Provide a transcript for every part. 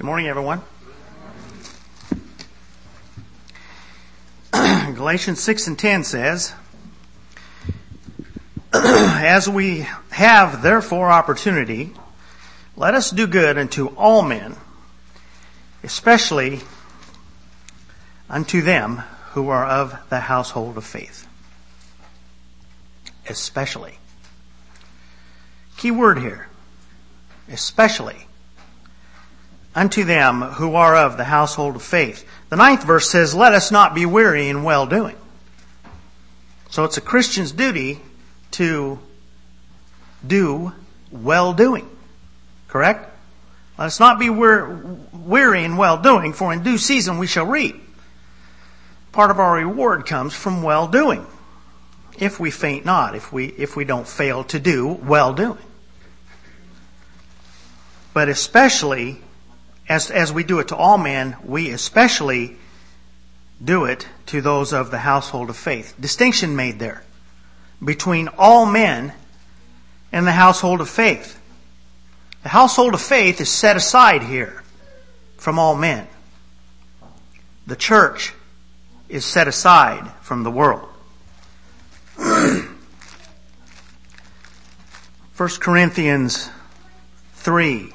morning, everyone. Galatians 6 and 10 says, As we have therefore opportunity, let us do good unto all men, especially unto them who are of the household of faith. Especially. Key word here. Especially unto them who are of the household of faith. The 9th verse says, let us not be weary in well-doing. So it's a Christian's duty to do well-doing. Correct? Let us not be weary in well-doing, for in due season we shall reap. Part of our reward comes from well-doing. If we faint not, if we don't fail to do well-doing. But especially, as we do it to all men, we especially do it to those of the household of faith. Distinction made there between all men and the household of faith. The household of faith is set aside here from all men. The church is set aside from the world. 1 Corinthians 3.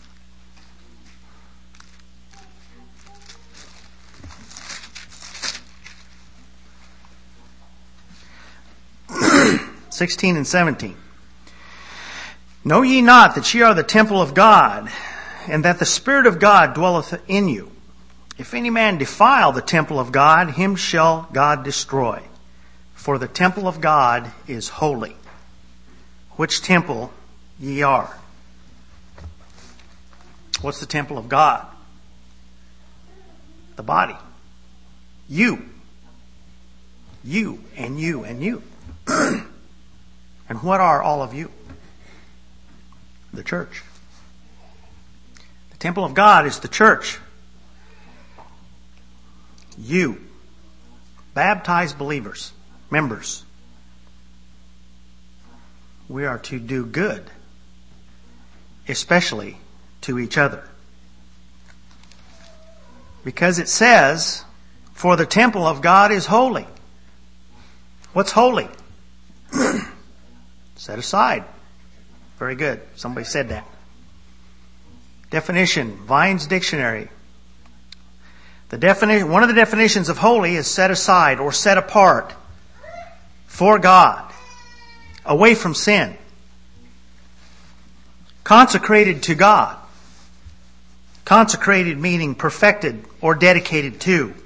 (16 and 17). Know ye not that ye are the temple of God, and that the Spirit of God dwelleth in you? If any man defile the temple of God, him shall God destroy. For the temple of God is holy, which temple ye are. What's the temple of God? The body. You. You and you and you. And what are all of you? The church. The temple of God is the church. You. Baptized believers. Members. We are to do good. Especially to each other. Because it says, for the temple of God is holy. What's holy? Set aside. Very good. Somebody said that. Definition, Vine's Dictionary. One of the definitions of holy is set aside or set apart for God, away from sin. Consecrated to God. Consecrated meaning perfected or dedicated to.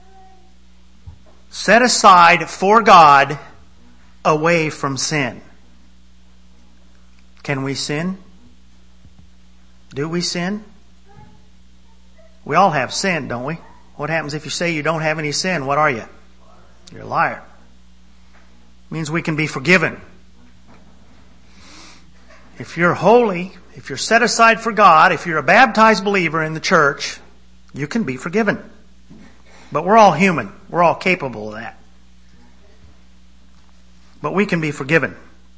Set aside for God, away from sin. Can we sin? Do we sin? We all have sin, don't we? What happens if you say you don't have any sin? What are you? You're a liar. It means we can be forgiven. If you're holy, if you're set aside for God, if you're a baptized believer in the church, you can be forgiven. But we're all human. We're all capable of that. But we can be forgiven.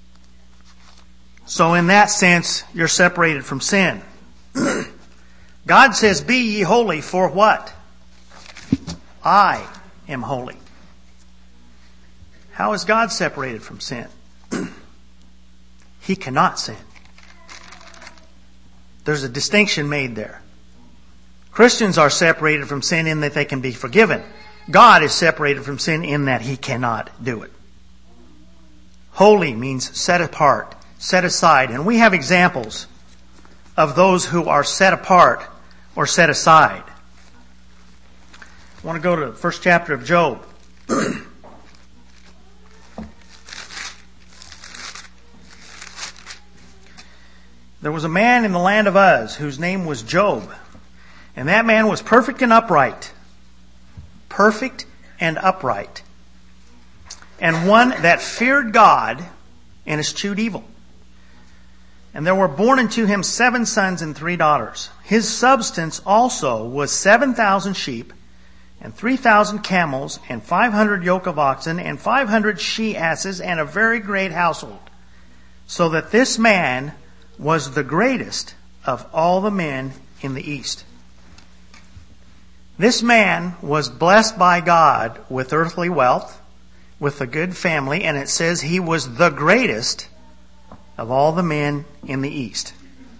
So in that sense, you're separated from sin. God says, be ye holy, for what? I am holy. How is God separated from sin? He cannot sin. There's a distinction made there. Christians are separated from sin in that they can be forgiven. God is separated from sin in that He cannot do it. Holy means set apart, set aside. And we have examples of those who are set apart or set aside. I want to go to the first chapter of Job. There was a man in the land of Uz whose name was Job. And that man was perfect and upright. Perfect and upright. And one that feared God and eschewed evil. And there were born unto him 7 sons and 3 daughters. His substance also was 7,000 sheep, and 3,000 camels, and 500 yoke of oxen, and 500 she-asses, and a very great household. So that this man was the greatest of all the men in the east. This man was blessed by God with earthly wealth, with a good family, and it says he was the greatest of all the men in the East.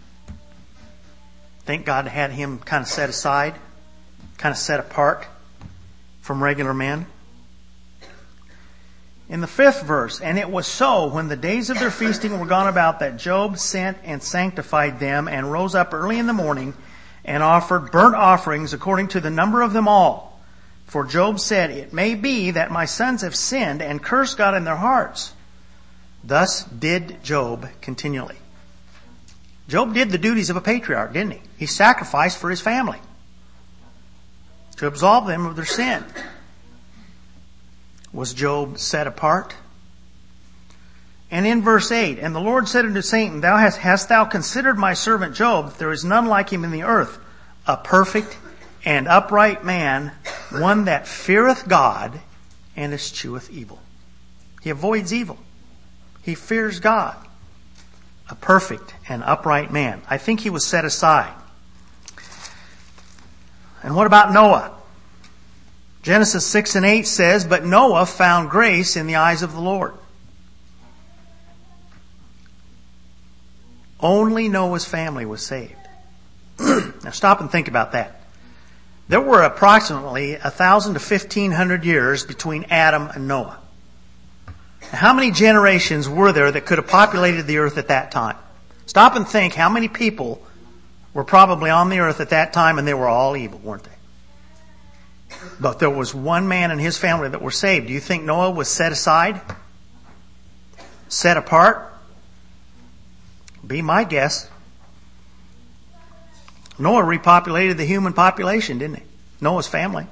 Think God had him kind of set aside, kind of set apart from regular men. In the 5th verse, and it was so when the days of their feasting were gone about that Job sent and sanctified them and rose up early in the morning and offered burnt offerings according to the number of them all. For Job said, it may be that my sons have sinned and cursed God in their hearts. Thus did Job continually. Job did the duties of a patriarch, didn't he? He sacrificed for his family to absolve them of their sin. Was Job set apart? And in verse 8, and the Lord said unto Satan, hast thou considered my servant Job, that there is none like him in the earth, a perfect and upright man, one that feareth God and escheweth evil. He avoids evil. He fears God. A perfect and upright man. I think he was set aside. And what about Noah? Genesis 6 and 8 says, but Noah found grace in the eyes of the Lord. Only Noah's family was saved. Now stop and think about that. There were approximately 1,000 to 1,500 years between Adam and Noah. How many generations were there that could have populated the earth at that time? Stop and think how many people were probably on the earth at that time, and they were all evil, weren't they? But there was one man and his family that were saved. Do you think Noah was set aside? Set apart? Be my guess. Noah repopulated the human population, didn't he? Noah's family.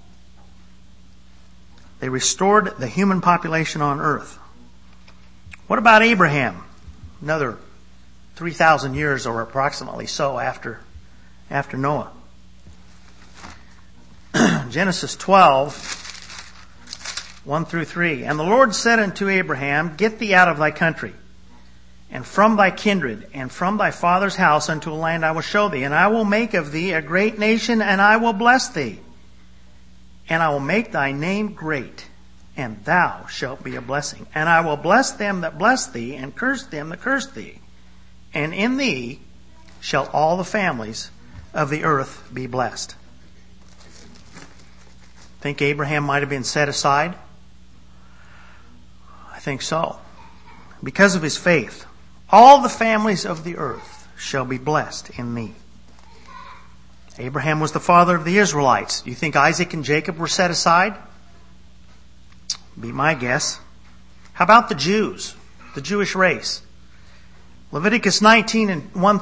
They restored the human population on earth. What about Abraham? Another 3,000 years or approximately so after Noah. Genesis 12, 1 through 3. And the Lord said unto Abraham, get thee out of thy country, and from thy kindred, and from thy father's house unto a land I will show thee. And I will make of thee a great nation, and I will bless thee. And I will make thy name great, and thou shalt be a blessing. And I will bless them that bless thee, and curse them that curse thee. And in thee shall all the families of the earth be blessed. Think Abraham might have been set aside? I think so. Because of his faith, all the families of the earth shall be blessed in thee. Abraham was the father of the Israelites. Do you think Isaac and Jacob were set aside? Be my guess. How about the Jews, the Jewish race? Leviticus 19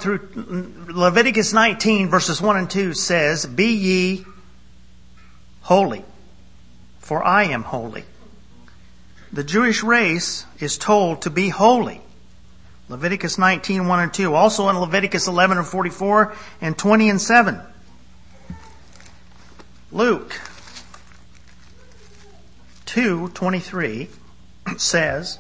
verses 1 and 2 says, be ye holy, for I am holy. The Jewish race is told to be holy. Leviticus 19, 1 and 2. Also in Leviticus 11 and 44 and 20 and 7. Luke 2:23 says,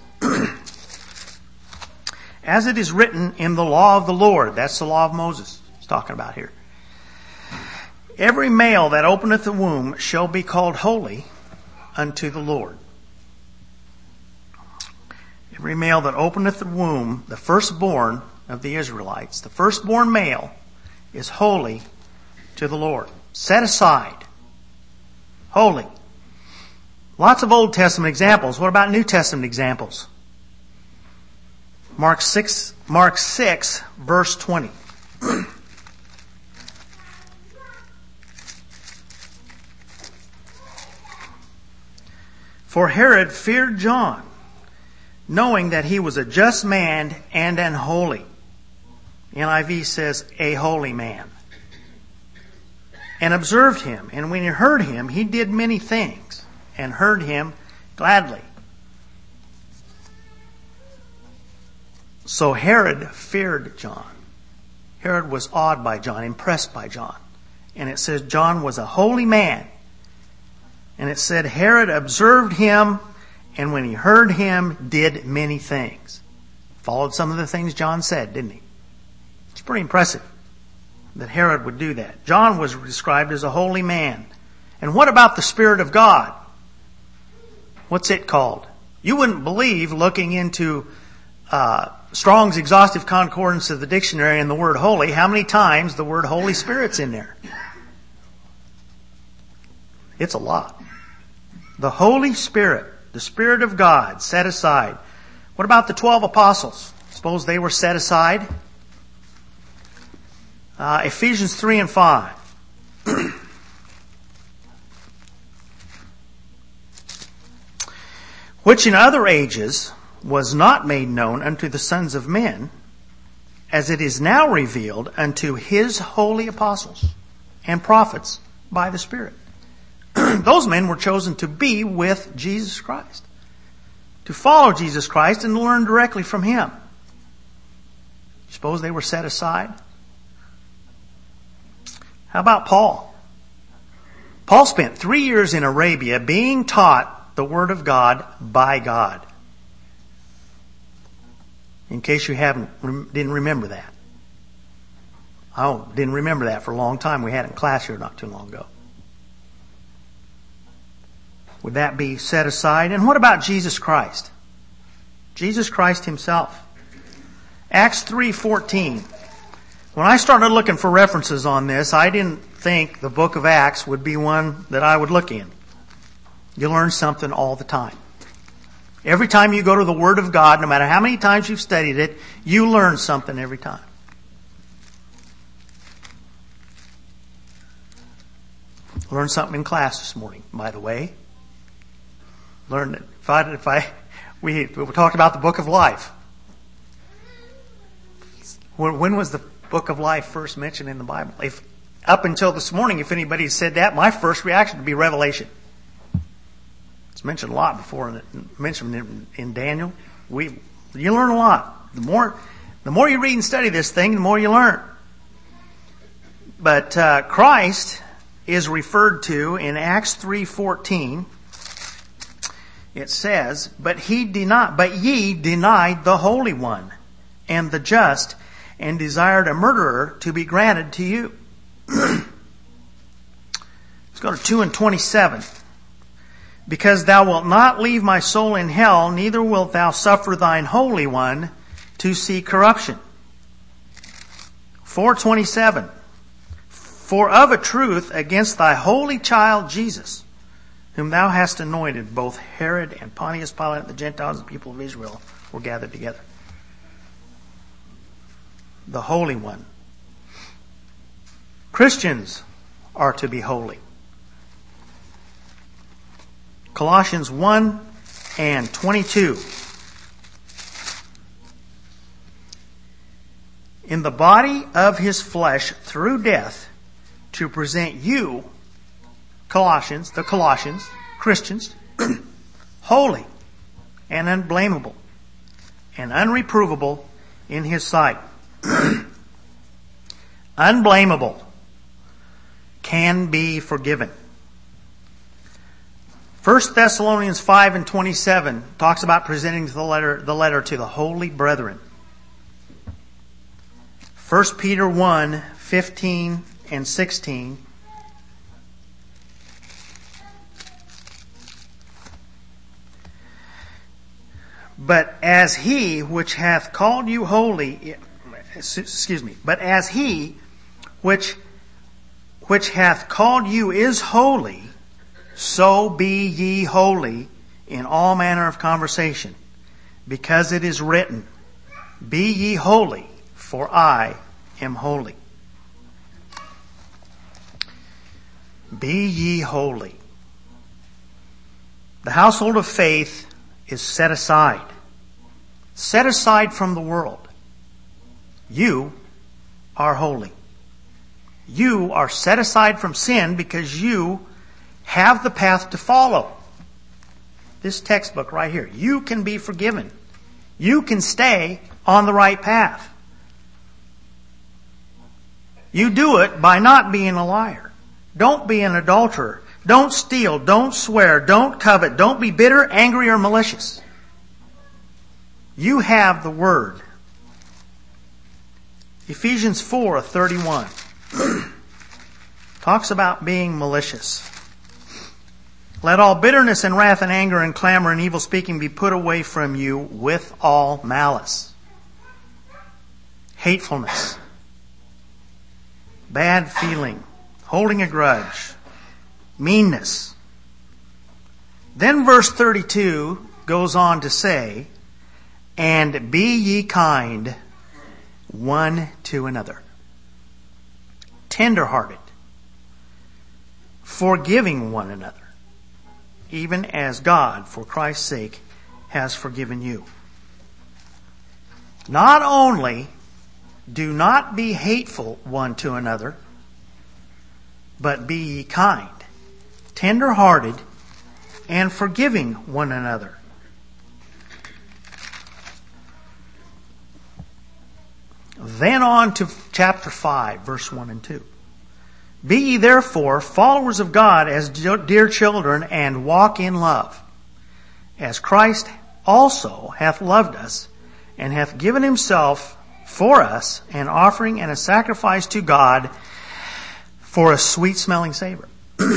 as it is written in the law of the Lord, that's the law of Moses he's talking about here. Every male that openeth the womb shall be called holy unto the Lord. Every male that openeth the womb, the firstborn of the Israelites, the firstborn male is holy to the Lord. Set aside. Holy. Lots of Old Testament examples. What about New Testament examples? Mark 6 verse 20. For Herod feared John, knowing that he was a just man and an holy. NIV says, a holy man. And observed him. And when he heard him, he did many things, and heard him gladly. So Herod feared John. Herod was awed by John, impressed by John. And it says John was a holy man. And it said Herod observed him, and when he heard him, did many things. Followed some of the things John said, didn't he? It's pretty impressive that Herod would do that. John was described as a holy man, And what about the Spirit of God? What's it called? You wouldn't believe, looking into Strong's Exhaustive Concordance of the dictionary and the word holy, how many times the word Holy Spirit's in there. It's a lot. The Holy Spirit, the Spirit of God, set aside. What about the 12 apostles? Suppose they were set aside? Ephesians 3 and 5. Which in other ages was not made known unto the sons of men, as it is now revealed unto his holy apostles and prophets by the Spirit. Those men were chosen to be with Jesus Christ, to follow Jesus Christ and learn directly from Him. Suppose they were set aside? How about Paul? Paul spent 3 years in Arabia being taught the Word of God by God. In case you didn't remember that. I didn't remember that for a long time. We had it in class here not too long ago. Would that be set aside? And what about Jesus Christ? Jesus Christ Himself. Acts 3:14. When I started looking for references on this, I didn't think the book of Acts would be one that I would look in. You learn something all the time. Every time you go to the Word of God, no matter how many times you've studied it, you learn something every time. Learned something in class this morning, by the way. Learned that we talked about the book of life. When was the book of life first mentioned in the Bible? Up until this morning, if anybody said that, my first reaction would be Revelation. It's mentioned a lot before, mentioned in Daniel. You learn a lot. The more you read and study this thing, the more you learn. But Christ is referred to in Acts 3:14. It says, But ye denied the Holy One and the just, and desired a murderer to be granted to you. Let's go to 2 and 27. Because thou wilt not leave my soul in hell, neither wilt thou suffer thine Holy One to see corruption. 4:27. For of a truth against thy holy child Jesus, whom thou hast anointed, both Herod and Pontius Pilate and the Gentiles and the people of Israel were gathered together. The Holy One. Christians are to be holy. Colossians 1 and 22. In the body of His flesh through death, to present you, Colossians, Christians, holy and unblameable and unreprovable in His sight. Unblameable, can be forgiven. 1 Thessalonians 5 and 27 talks about presenting the letter to the holy brethren. 1 Peter 1, 15 and 16. But as He which hath called you holy, but as He which hath called you is holy, so be ye holy in all manner of conversation, because it is written, Be ye holy, for I am holy. Be ye holy. The household of faith is set aside. Set aside from the world. You are holy. You are set aside from sin because you have the path to follow. This textbook right here. You can be forgiven. You can stay on the right path. You do it by not being a liar. Don't be an adulterer. Don't steal. Don't swear. Don't covet. Don't be bitter, angry, or malicious. You have the Word. Ephesians 4:31 talks about being malicious. Let all bitterness and wrath and anger and clamor and evil speaking be put away from you with all malice. Hatefulness, bad feeling, holding a grudge, meanness. Then verse 32 goes on to say, and be ye kind one to another, tender-hearted, forgiving one another, even as God, for Christ's sake, has forgiven you. Not only do not be hateful one to another, but be ye kind, tender-hearted, and forgiving one another. Then on to chapter 5, verse 1 and 2. Be ye therefore followers of God as dear children, and walk in love, as Christ also hath loved us, and hath given himself for us, an offering and a sacrifice to God for a sweet-smelling savor.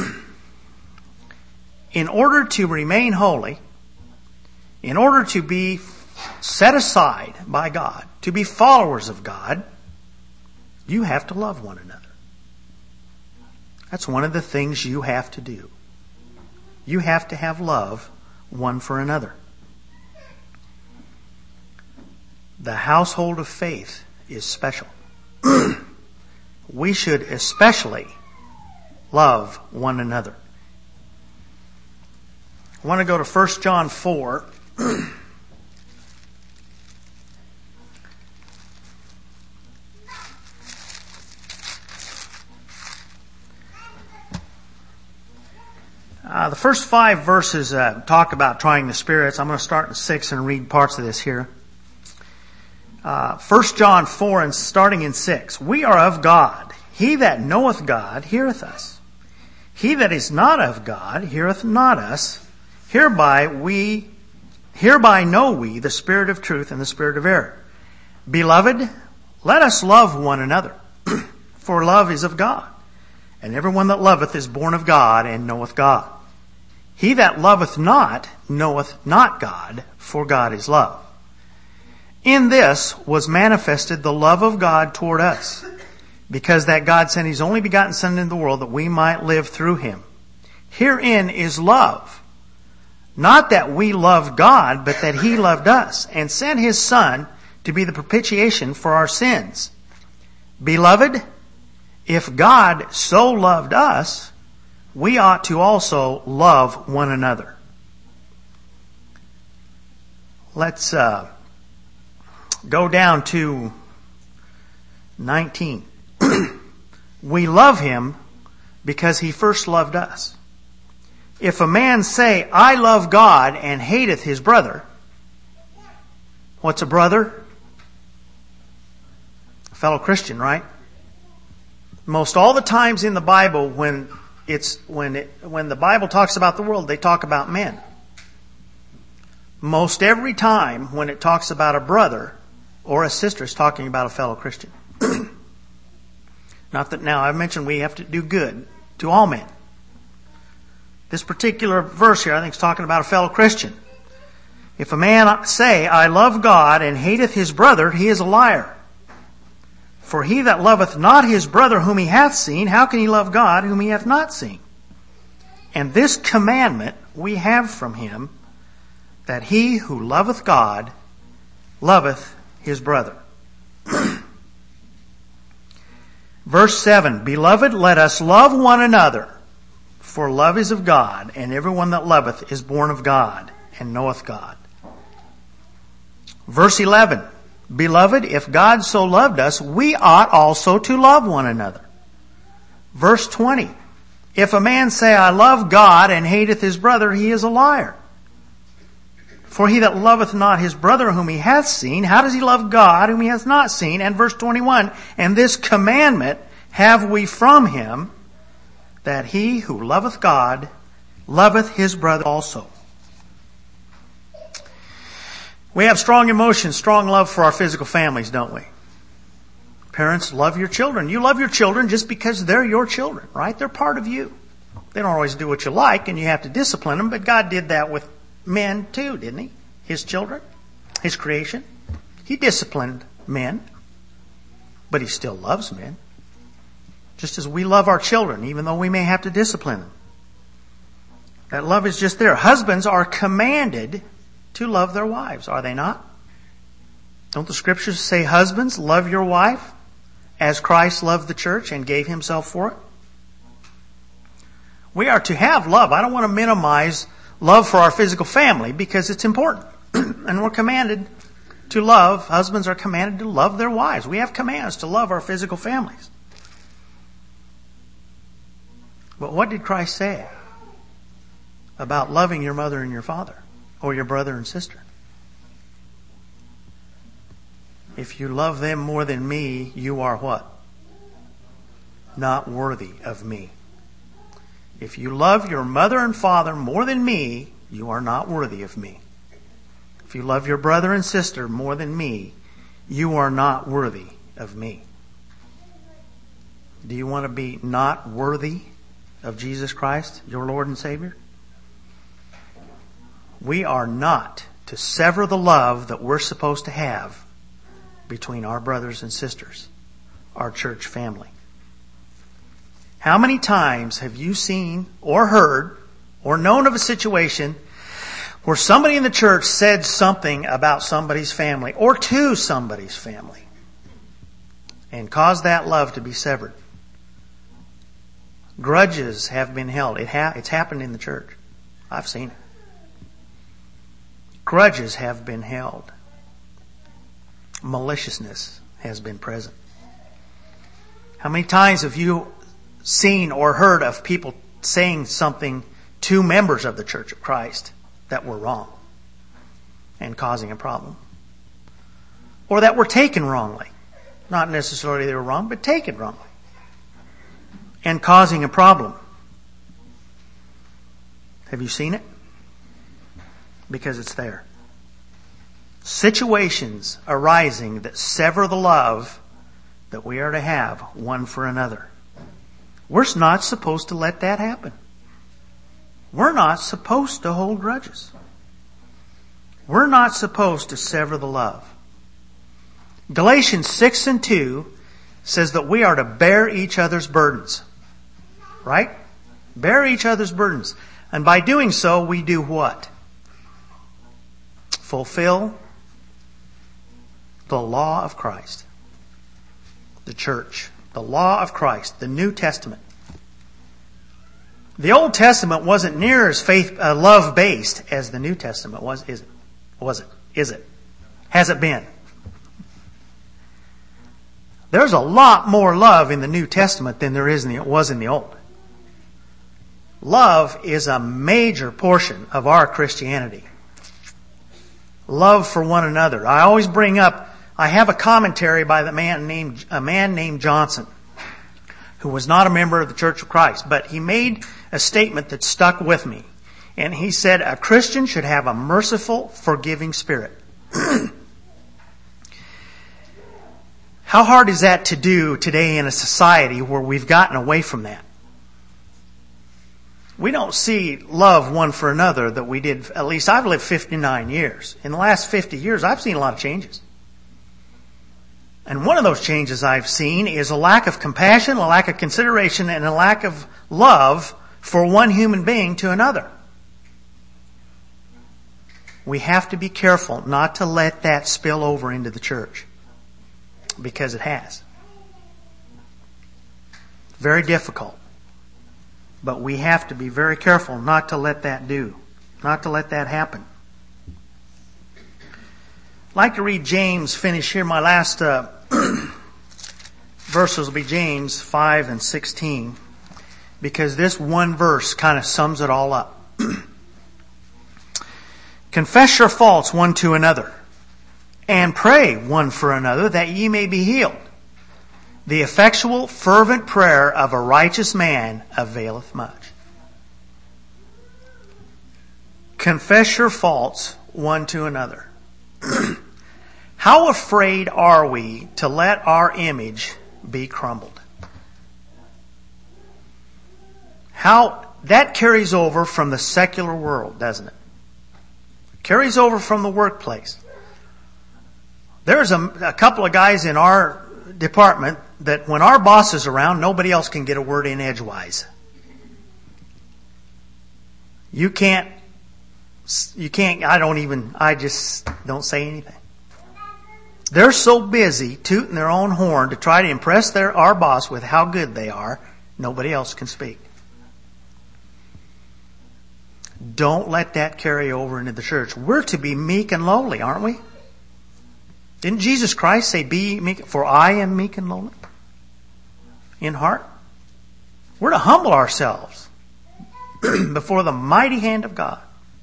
In order to remain holy, in order to be set aside by God, to be followers of God, you have to love one another. That's one of the things you have to do. You have to have love one for another. The household of faith is special. We should especially love one another. I want to go to 1 John 4. The first 5 verses talk about trying the spirits. I'm going to start in 6 and read parts of this here. 1 John 4 and starting in 6. We are of God. He that knoweth God heareth us. He that is not of God heareth not us. Hereby know we the spirit of truth and the spirit of error. Beloved, let us love one another, for love is of God. And everyone that loveth is born of God and knoweth God. He that loveth not knoweth not God, for God is love. In this was manifested the love of God toward us, because that God sent his only begotten Son into the world that we might live through him. Herein is love. Not that we loved God, but that he loved us, and sent his Son to be the propitiation for our sins. Beloved, if God so loved us, we ought to also love one another. Let's go down to 19. We love him because he first loved us. If a man say, I love God, and hateth his brother, what's a brother? A fellow Christian, right? Most all the times in the Bible when the Bible talks about the world, they talk about men. Most every time when it talks about a brother or a sister, it's talking about a fellow Christian. Not that now I've mentioned we have to do good to all men. This particular verse here, I think, is talking about a fellow Christian. If a man say, I love God, and hateth his brother, he is a liar. For he that loveth not his brother whom he hath seen, how can he love God whom he hath not seen? And this commandment we have from him, that he who loveth God loveth his brother. Verse 7, Beloved, let us love one another, for love is of God, and everyone that loveth is born of God, and knoweth God. Verse 11, Beloved, if God so loved us, we ought also to love one another. Verse 20, If a man say, I love God, and hateth his brother, he is a liar. For he that loveth not his brother whom he hath seen, how does he love God whom he hath not seen? And verse 21, And this commandment have we from him, that he who loveth God loveth his brother also. We have strong emotions, strong love for our physical families, don't we? Parents, love your children. You love your children just because they're your children, right? They're part of you. They don't always do what you like, and you have to discipline them, but God did that with men too, didn't He? His children, His creation. He disciplined men, but He still loves men. Just as we love our children, even though we may have to discipline them. That love is just there. Husbands are commanded to love their wives, are they not? Don't the Scriptures say, husbands, love your wife as Christ loved the church and gave Himself for it? We are to have love. I don't want to minimize love for our physical family because it's important. And we're commanded to love. Husbands are commanded to love their wives. We have commands to love our physical families. But what did Christ say about loving your mother and your father, or your brother and sister? If you love them more than me, you are what? Not worthy of me. If you love your mother and father more than me, you are not worthy of me. If you love your brother and sister more than me, you are not worthy of me. Do you want to be not worthy of Jesus Christ, your Lord and Savior? We are not to sever the love that we're supposed to have between our brothers and sisters, our church family. How many times have you seen or heard or known of a situation where somebody in the church said something about somebody's family or to somebody's family and caused that love to be severed? Grudges have been held. It's happened in the church. I've seen it. Grudges have been held. Maliciousness has been present. How many times have you seen or heard of people saying something to members of the Church of Christ that were wrong and causing a problem? Or that were taken wrongly. Not necessarily they were wrong, but taken wrongly and causing a problem. Have you seen it? Because it's there. Situations arising that sever the love that we are to have one for another. We're not supposed to let that happen. We're not supposed to hold grudges. We're not supposed to sever the love. Galatians 6:2 says that we are to bear each other's burdens. Right? Bear each other's burdens. And by doing so, we do what? Fulfill the law of Christ. The church. The law of Christ. The New Testament. The Old Testament wasn't near as love-based as the New Testament was, is it? Was it? Is it? Has it been? There's a lot more love in the New Testament than there was in the Old. Love is a major portion of our Christianity. Love for one another. I always bring up, I have a commentary by a man named Johnson, who was not a member of the Church of Christ, but he made a statement that stuck with me. And he said, a Christian should have a merciful, forgiving spirit. How hard is that to do today in a society where we've gotten away from that? We don't see love one for another that we did, at least I've lived 59 years. In the last 50 years, I've seen a lot of changes. And one of those changes I've seen is a lack of compassion, a lack of consideration, and a lack of love for one human being to another. We have to be careful not to let that spill over into the church. Because it has. Very difficult. But we have to be very careful not to let that happen. I'd like to read James, finish here. My last verses will be James 5 and 16. Because this one verse kind of sums it all up. Confess your faults one to another, and pray one for another that ye may be healed. The effectual, fervent prayer of a righteous man availeth much. Confess your faults one to another. How afraid are we to let our image be crumbled? How that carries over from the secular world, doesn't it? Carries over from the workplace. There's a couple of guys in our department that when our boss is around, nobody else can get a word in edgewise. You can't, I just don't say anything. They're so busy tooting their own horn to try to impress our boss with how good they are, nobody else can speak. Don't let that carry over into the church. We're to be meek and lowly, aren't we? Didn't Jesus Christ say, "Be meek, for I am meek and lowly in heart"? We're to humble ourselves before the mighty hand of God.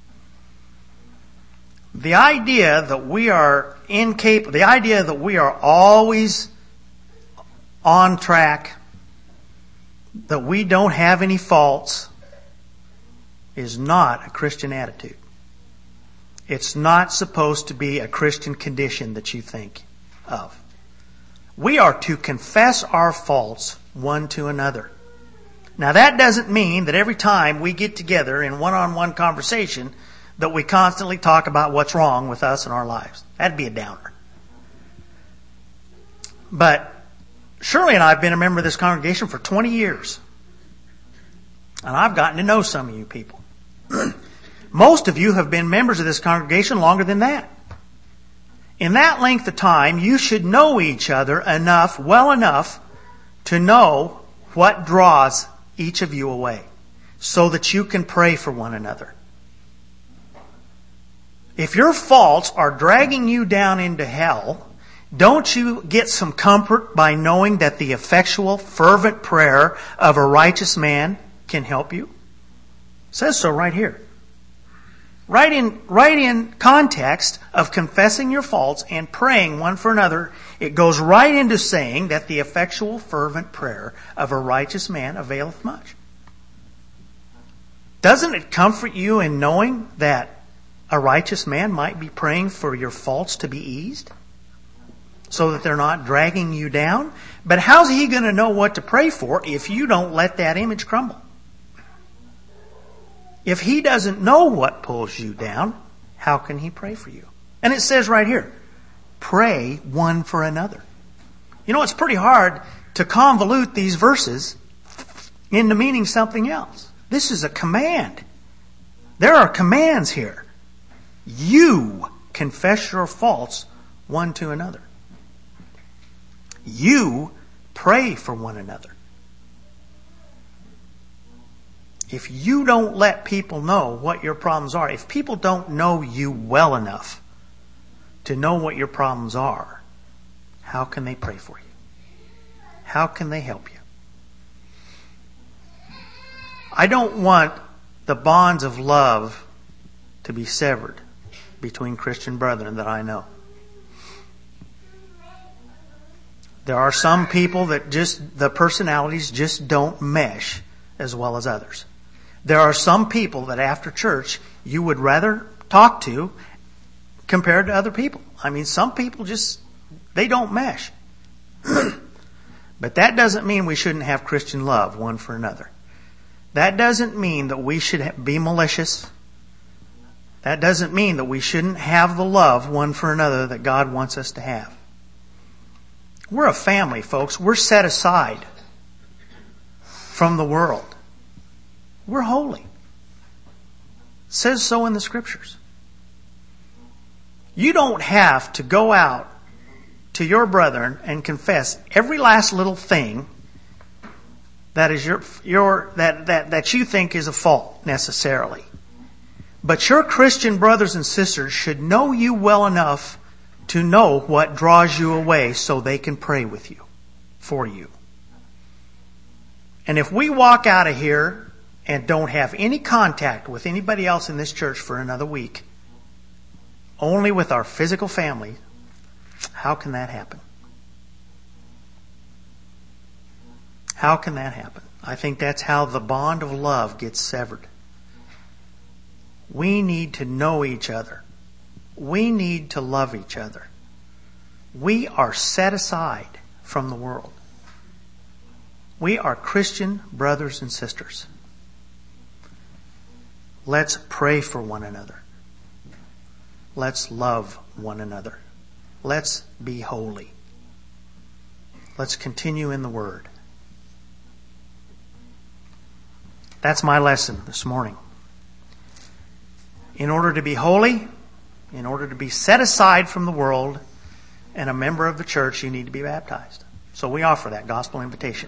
The idea that we are incapable, the idea that we are always on track, that we don't have any faults, is not a Christian attitude. It's not supposed to be a Christian condition that you think of. We are to confess our faults one to another. Now that doesn't mean that every time we get together in one-on-one conversation that we constantly talk about what's wrong with us in our lives. That'd be a downer. But Shirley and I have been a member of this congregation for 20 years. And I've gotten to know some of you people. Most of you have been members of this congregation longer than that. In that length of time, you should know each other well enough to know what draws each of you away so that you can pray for one another. If your faults are dragging you down into hell, don't you get some comfort by knowing that the effectual, fervent prayer of a righteous man can help you? It says so right here. Right in context of confessing your faults and praying one for another, it goes right into saying that the effectual, fervent prayer of a righteous man availeth much. Doesn't it comfort you in knowing that a righteous man might be praying for your faults to be eased so that they're not dragging you down? But how's he going to know what to pray for if you don't let that image crumble? If he doesn't know what pulls you down, how can he pray for you? And it says right here, pray one for another. You know, it's pretty hard to convolute these verses into meaning something else. This is a command. There are commands here. You confess your faults one to another. You pray for one another. If you don't let people know what your problems are, if people don't know you well enough to know what your problems are, how can they pray for you? How can they help you? I don't want the bonds of love to be severed between Christian brethren that I know. There are some people that the personalities just don't mesh as well as others. There are some people that after church you would rather talk to compared to other people. I mean, some people they don't mesh. But that doesn't mean we shouldn't have Christian love one for another. That doesn't mean that we should be malicious. That doesn't mean that we shouldn't have the love one for another that God wants us to have. We're a family, folks. We're set aside from the world. We're holy. It says so in the Scriptures. You don't have to go out to your brethren and confess every last little thing that is that you think is a fault necessarily. But your Christian brothers and sisters should know you well enough to know what draws you away so they can pray with you, for you. And if we walk out of here and don't have any contact with anybody else in this church for another week, only with our physical family, how can that happen? How can that happen? I think that's how the bond of love gets severed. We need to know each other. We need to love each other. We are set aside from the world. We are Christian brothers and sisters. Let's pray for one another. Let's love one another. Let's be holy. Let's continue in the Word. That's my lesson this morning. In order to be holy, in order to be set aside from the world and a member of the church, you need to be baptized. So we offer that gospel invitation.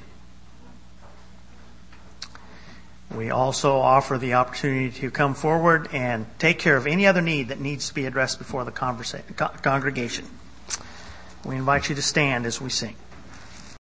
We also offer the opportunity to come forward and take care of any other need that needs to be addressed before the congregation. We invite you to stand as we sing.